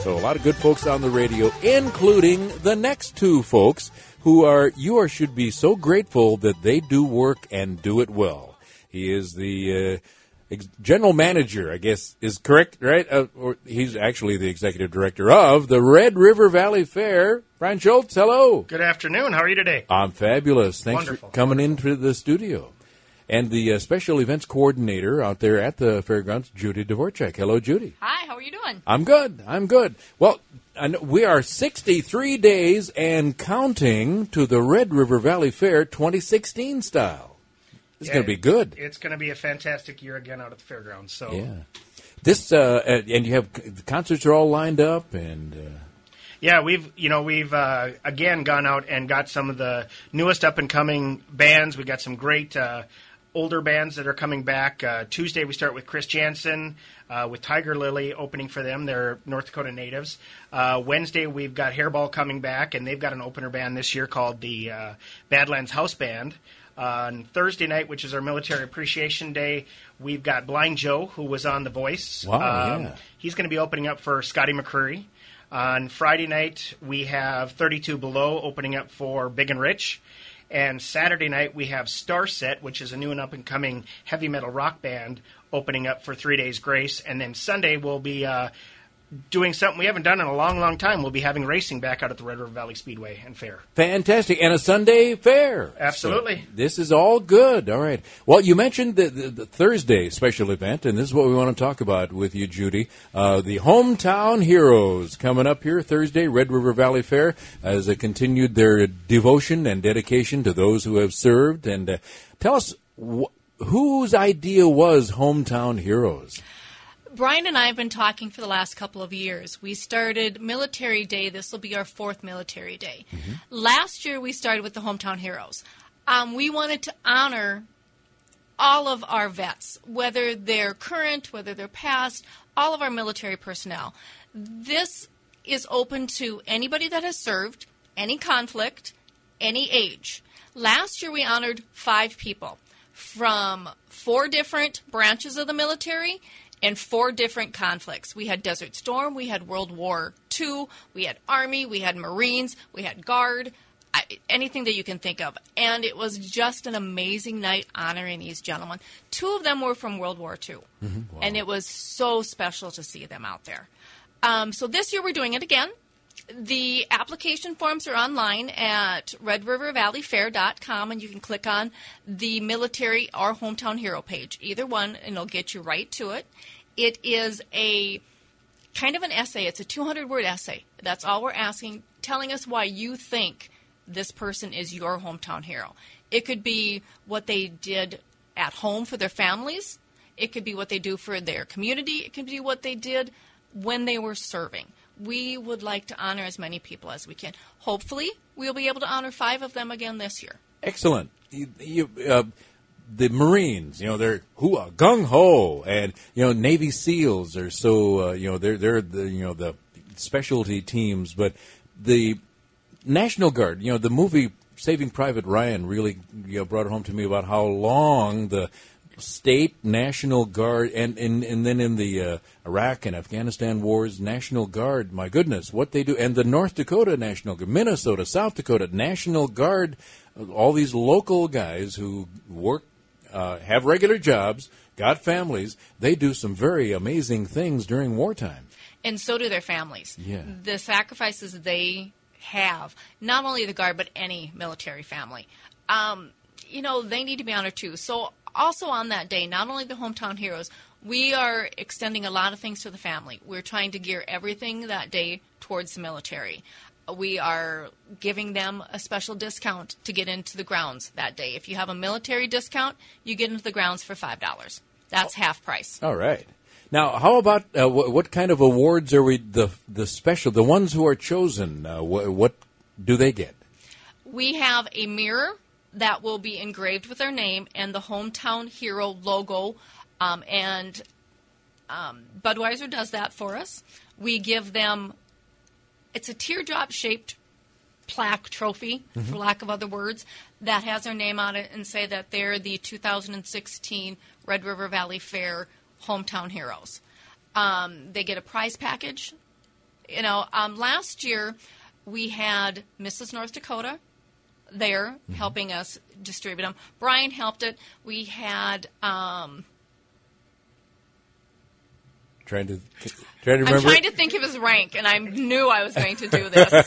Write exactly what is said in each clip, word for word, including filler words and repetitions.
So a lot of good folks on the radio, including the next two folks who are, you are should be so grateful that they do work and do it well. He is the uh, ex- general manager, I guess is correct, right? Uh, or he's actually the executive director of the Red River Valley Fair. Brian Schultz, hello. Good afternoon. How are you today? I'm fabulous. Thanks Wonderful. for coming into the studio. And the uh, special events coordinator out there at the fairgrounds, Judy Dvorak. Hello, Judy. Hi, how are you doing? I'm good. I'm good. Well, I know we are sixty-three days and counting to the Red River Valley Fair twenty sixteen style. It's Yeah, going to be good. It's going to be a fantastic year again out at the fairgrounds. So Yeah. This uh, and you have the concerts are all lined up, and uh, yeah, we've you know we've uh, again gone out and got some of the newest up and coming bands. We got some great uh, older bands that are coming back. Uh, Tuesday we start with Chris Jansen uh, with Tiger Lily opening for them. They're North Dakota natives. Uh, Wednesday we've got Hairball coming back, and they've got an opener band this year called the uh, Badlands House Band. Uh, on Thursday night, which is our Military Appreciation Day, we've got Blind Joe, who was on The Voice. Wow, um, yeah. He's going to be opening up for Scotty McCreery. On Friday night, we have thirty-two Below opening up for Big and Rich. And Saturday night, we have Starset, which is a new and up-and-coming heavy metal rock band, opening up for Three Days Grace. And then Sunday, we'll be uh, doing something we haven't done in a long, long time. We'll be having racing back out at the Red River Valley Speedway and Fair. fantastic, and a Sunday fair. Absolutely. So this is all good. All right. Well, you mentioned the, the, the Thursday special event, and this is what we want to talk about with you, Judy. Uh, the Hometown Heroes coming up here Thursday, Red River Valley Fair, as they continued their devotion and dedication to those who have served. And uh, tell us wh- whose idea was Hometown Heroes? Brian and I have been talking for the last couple of years. We started Military Day. This will be our fourth Military Day. Mm-hmm. Last year, we started with the Hometown Heroes. Um, we wanted to honor all of our vets, whether they're current, whether they're past, all of our military personnel. This is open to anybody that has served, any conflict, any age. Last year, we honored five people from four different branches of the military and four different conflicts. We had Desert Storm, we had World War Two, we had Army, we had Marines, we had Guard, I, anything that you can think of. And it was just an amazing night honoring these gentlemen. Two of them were from World War Two, mm-hmm. Wow. And it was so special to see them out there. Um, so this year we're doing it again. The application forms are online at red river valley fair dot com, and you can click on the military or hometown hero page, either one, and it'll get you right to it. It is a kind of an essay. It's a two hundred word essay. That's all we're asking, telling us why you think this person is your hometown hero. It could be what they did at home for their families. It could be what they do for their community. It could be what they did when they were serving. We would like to honor as many people as we can. Hopefully, we'll be able to honor five of them again this year. Excellent. You, you, uh, the Marines, you know, they're hoo-ah, gung-ho, and, you know, Navy SEALs are so, uh, you know, they're, they're the, you know, the specialty teams. But the National Guard, you know, the movie Saving Private Ryan really, you know, brought it home to me about how long the state National Guard, and, and, and then in the uh, Iraq and Afghanistan wars, National Guard, my goodness, what they do, and the North Dakota National Guard, Minnesota, South Dakota National Guard, all these local guys who work, uh, have regular jobs, got families, they do some very amazing things during wartime. And so do their families. Yeah. The sacrifices they have, not only the Guard, but any military family, um, you know, they need to be honored too. So also on that day, not only the Hometown Heroes, we are extending a lot of things to the family. We're trying to gear everything that day towards the military. We are giving them a special discount to get into the grounds that day. If you have a military discount, you get into the grounds for five dollars. That's half price. All right. Now, how about uh, what, what kind of awards are we, the the special, the ones who are chosen, uh, what, what do they get? We have a mirror that will be engraved with our name and the Hometown Hero logo, um, and um, Budweiser does that for us. We give them, it's a teardrop-shaped plaque trophy, mm-hmm. for lack of other words, that has their name on it and say that they're the two thousand sixteen Red River Valley Fair Hometown Heroes. Um, they get a prize package You know, um, last year we had Missus North Dakota there mm-hmm. helping us distribute them. Brian helped it. We had... Um, Trying to, trying to remember. I'm trying to think of his rank, and I knew I was going to do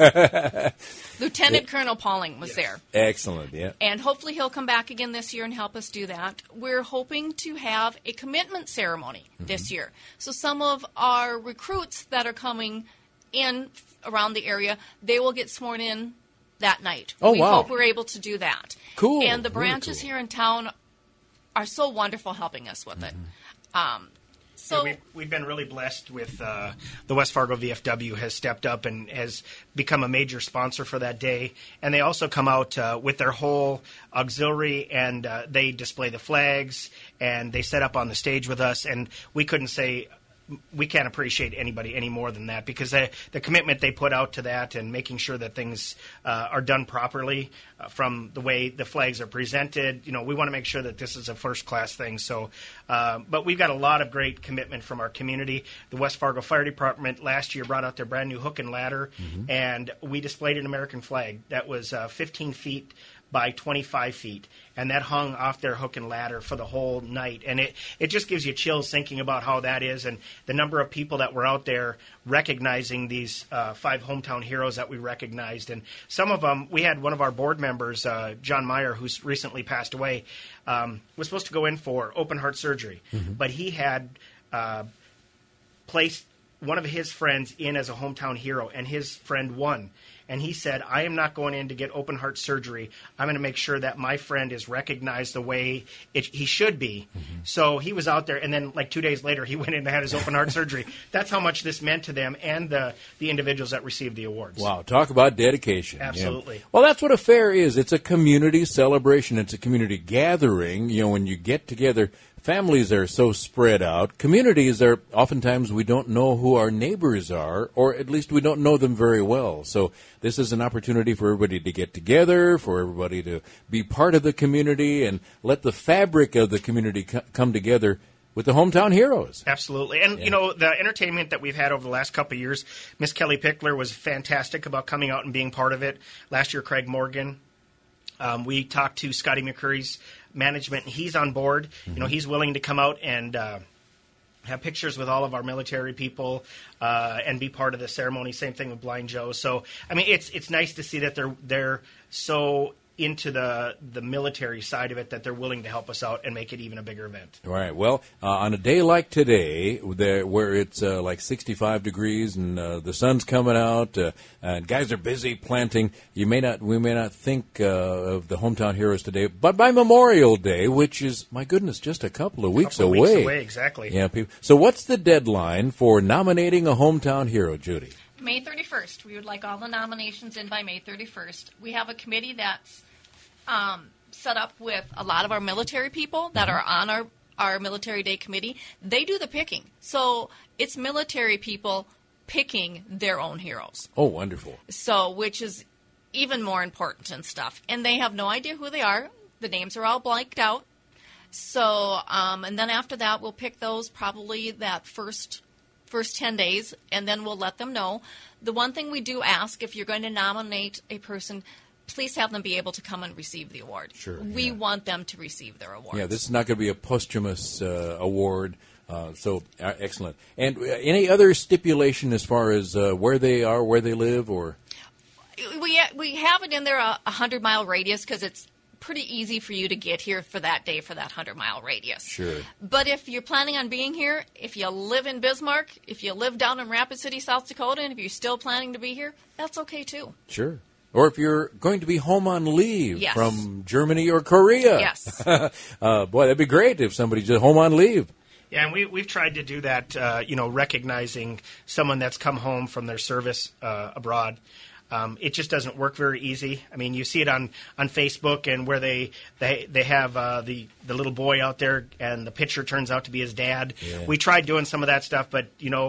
this. Lieutenant yeah. Colonel Pauling was yes. there. Excellent, yeah. And hopefully he'll come back again this year and help us do that. We're hoping to have a commitment ceremony mm-hmm. this year. So some of our recruits that are coming in around the area, they will get sworn in that night. Oh, we wow. hope we're able to do that. Cool. And the branches really cool. here in town are so wonderful helping us with it. Mm-hmm. Um So yeah, we've, we've been really blessed with uh, the West Fargo V F W has stepped up and has become a major sponsor for that day. And they also come out uh, with their whole auxiliary, and uh, they display the flags, and they set up on the stage with us. And we couldn't say we can't appreciate anybody any more than that, because they, the commitment they put out to that and making sure that things uh, are done properly uh, from the way the flags are presented. You know, we want to make sure that this is a first-class thing. So, uh, but we've got a lot of great commitment from our community. The West Fargo Fire Department last year brought out their brand new hook and ladder, mm-hmm. and we displayed an American flag that was uh, fifteen feet by twenty-five feet, and that hung off their hook and ladder for the whole night. And it, it just gives you chills thinking about how that is, and the number of people that were out there recognizing these uh, five hometown heroes that we recognized. And some of them, we had one of our board members, uh, John Meyer, who's recently passed away, um, was supposed to go in for open heart surgery, mm-hmm. but he had uh, placed one of his friends in as a hometown hero, and his friend won. And he said, I am not going in to get open heart surgery. I'm going to make sure that my friend is recognized the way it, he should be. Mm-hmm. So he was out there, and then like two days later, he went in and had his open heart surgery. That's how much this meant to them and the, the individuals that received the awards. Wow, talk about dedication. Absolutely. Yeah. Well, that's what a fair is. It's a community celebration. It's a community gathering. You know, when you get together, families are so spread out. Communities are, oftentimes we don't know who our neighbors are, or at least we don't know them very well. So this is an opportunity for everybody to get together, for everybody to be part of the community, and let the fabric of the community co- come together with the hometown heroes. Absolutely. And, yeah. you know, the entertainment that we've had over the last couple of years, Miss Kelly Pickler was fantastic about coming out and being part of it. Last year, Craig Morgan. Um, we talked to Scotty McCurry's management, and he's on board. Mm-hmm. You know, he's willing to come out and uh, have pictures with all of our military people uh, and be part of the ceremony. Same thing with Blind Joe. So, I mean, it's it's nice to see that they're they're so into the the military side of it that they're willing to help us out and make it even a bigger event. All right. Well, uh, on a day like today, there, where it's uh, like sixty-five degrees and uh, the sun's coming out, uh, and guys are busy planting, you may not, we may not think uh, of the hometown heroes today, but by Memorial Day, which is, my goodness, just a couple of weeks couple of away. Weeks away, exactly. Yeah. People, so, what's the deadline for nominating a hometown hero, Judy? May thirty-first. We would like all the nominations in by May thirty-first. We have a committee that's um, set up with a lot of our military people that are on our, our Military Day committee. They do the picking. So it's military people picking their own heroes. Oh, wonderful. So, which is even more important and stuff. And they have no idea who they are. The names are all blanked out. So, um, and then after that, we'll pick those probably that first first ten days, and then we'll let them know. The one thing we do ask, if you're going to nominate a person, please have them be able to come and receive the award. Sure. We yeah. want them to receive their award. Yeah, this is not going to be a posthumous uh, award. Uh, so, uh, excellent. And uh, any other stipulation as far as uh, where they are, where they live, or? We, we have it in there a hundred-mile radius because it's pretty easy for you to get here for that day for that hundred-mile radius. Sure. But if you're planning on being here, if you live in Bismarck, if you live down in Rapid City, South Dakota, and if you're still planning to be here, that's okay too. Sure. Or if you're going to be home on leave yes. from Germany or Korea. Yes. uh, boy, that'd be great if somebody's just home on leave. Yeah, and we, we've tried to do that, uh, you know, recognizing someone that's come home from their service uh, abroad. Um, it just doesn't work very easy. I mean, you see it on, on Facebook, and where they they they have uh, the the little boy out there, and the picture turns out to be his dad. Yeah. We tried doing some of that stuff, but you know,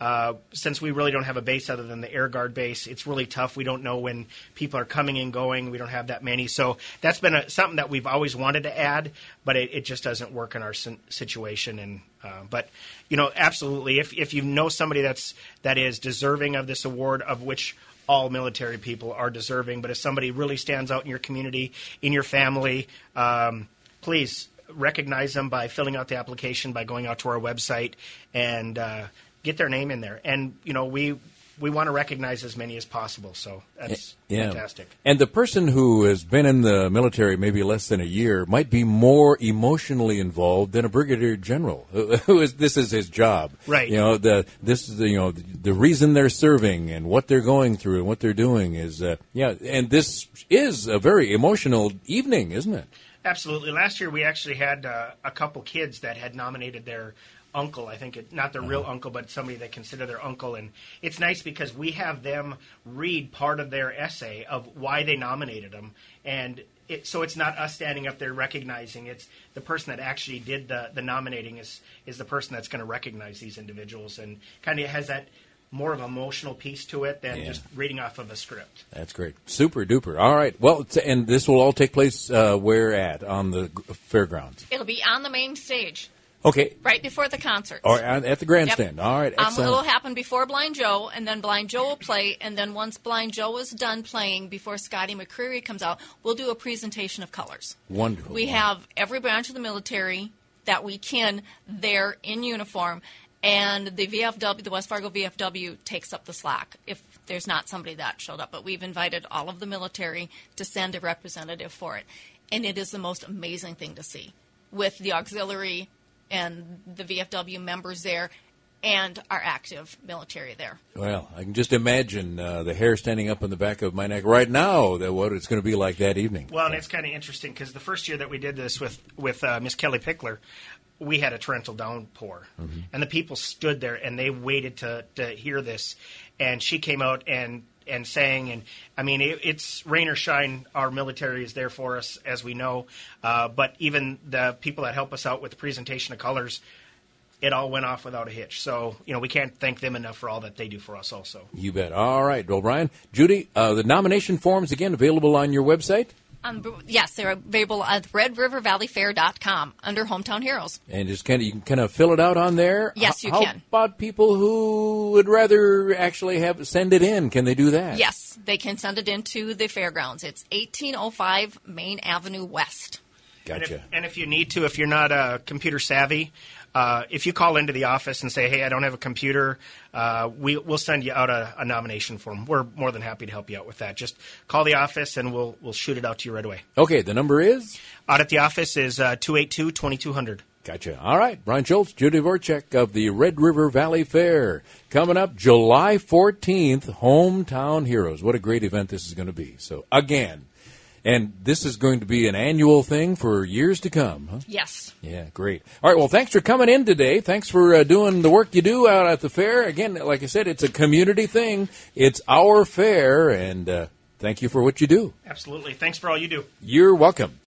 Uh, since we really don't have a base other than the Air Guard base, it's really tough. We don't know when people are coming and going. We don't have that many. So that's been a, something that we've always wanted to add, but it, it just doesn't work in our situation. And uh, but, you know, absolutely, if if you know somebody that's that is deserving of this award, of which all military people are deserving, but if somebody really stands out in your community, in your family, um, please recognize them by filling out the application, by going out to our website, and uh, get their name in there. And, you know, we we want to recognize as many as possible. So that's yeah. fantastic. And the person who has been in the military maybe less than a year might be more emotionally involved than a brigadier general. Who is this is his job. Right. You know, the this is the, you know, the, the reason they're serving and what they're going through and what they're doing is uh, yeah, and this is a very emotional evening, isn't it? Absolutely. Last year we actually had uh, a couple kids that had nominated their uncle, I think, it, not their real uncle, but somebody they consider their uncle. And it's nice because we have them read part of their essay of why they nominated them. And it, so it's not us standing up there recognizing. It's the person that actually did the, the nominating is, is the person that's going to recognize these individuals, and kind of has that more of an emotional piece to it than yeah. just reading off of a script. That's great. Super duper. All right. Well, t- and this will all take place uh, where at? On the g- fairgrounds? It'll be on the main stage. Okay. Right before the concert. Or at the grandstand. Yep. All right. Um, Excellent. it'll happen before Blind Joe, and then Blind Joe will play, and then once Blind Joe is done playing, before Scotty McCreery comes out, we'll do a presentation of colors. Wonderful. We have every branch of the military that we can there in uniform, and the V F W, the West Fargo V F W, takes up the slack if there's not somebody that showed up. But we've invited all of the military to send a representative for it, and it is the most amazing thing to see with the auxiliary and the V F W members there, and our active military there. Well, I can just imagine uh, the hair standing up on the back of my neck right now, that what it's going to be like that evening. Well, and it's kind of interesting because the first year that we did this with, with uh, Miss Kelly Pickler, we had a torrential downpour. Mm-hmm. And the people stood there and they waited to, to hear this. And she came out and and sang, and I mean, it, it's rain or shine, our military is there for us, as we know. Uh, but even the people that help us out with the presentation of colors, it all went off without a hitch. So, you know, we can't thank them enough for all that they do for us also. You bet. All right. Well, Brian, Judy, uh, the nomination forms, again, available on your website? Um, yes, they're available at red river valley fair dot com under Hometown Heroes. And just kind of you can kind of fill it out on there. Yes, you How can. How about people who would rather actually have send it in? Can they do that? Yes, they can send it into the fairgrounds. It's eighteen oh five Main Avenue West. Gotcha. And if, and if you need to, if you're not uh, computer savvy, uh, if you call into the office and say, hey, I don't have a computer, uh, we, we'll send you out a, a nomination form. We're more than happy to help you out with that. Just call the office and we'll we'll shoot it out to you right away. Okay, the number is? Out at the office is uh, two eight two, two two zero zero. Gotcha. All right. Brian Schultz, Judy Vorchek of the Red River Valley Fair. Coming up July fourteenth, Hometown Heroes. What a great event this is going to be. So, again, and this is going to be an annual thing for years to come, huh? Yes. Yeah, great. All right, well, thanks for coming in today. Thanks for uh, doing the work you do out at the fair. Again, like I said, it's a community thing. It's our fair, and uh, thank you for what you do. Absolutely. Thanks for all you do. You're welcome.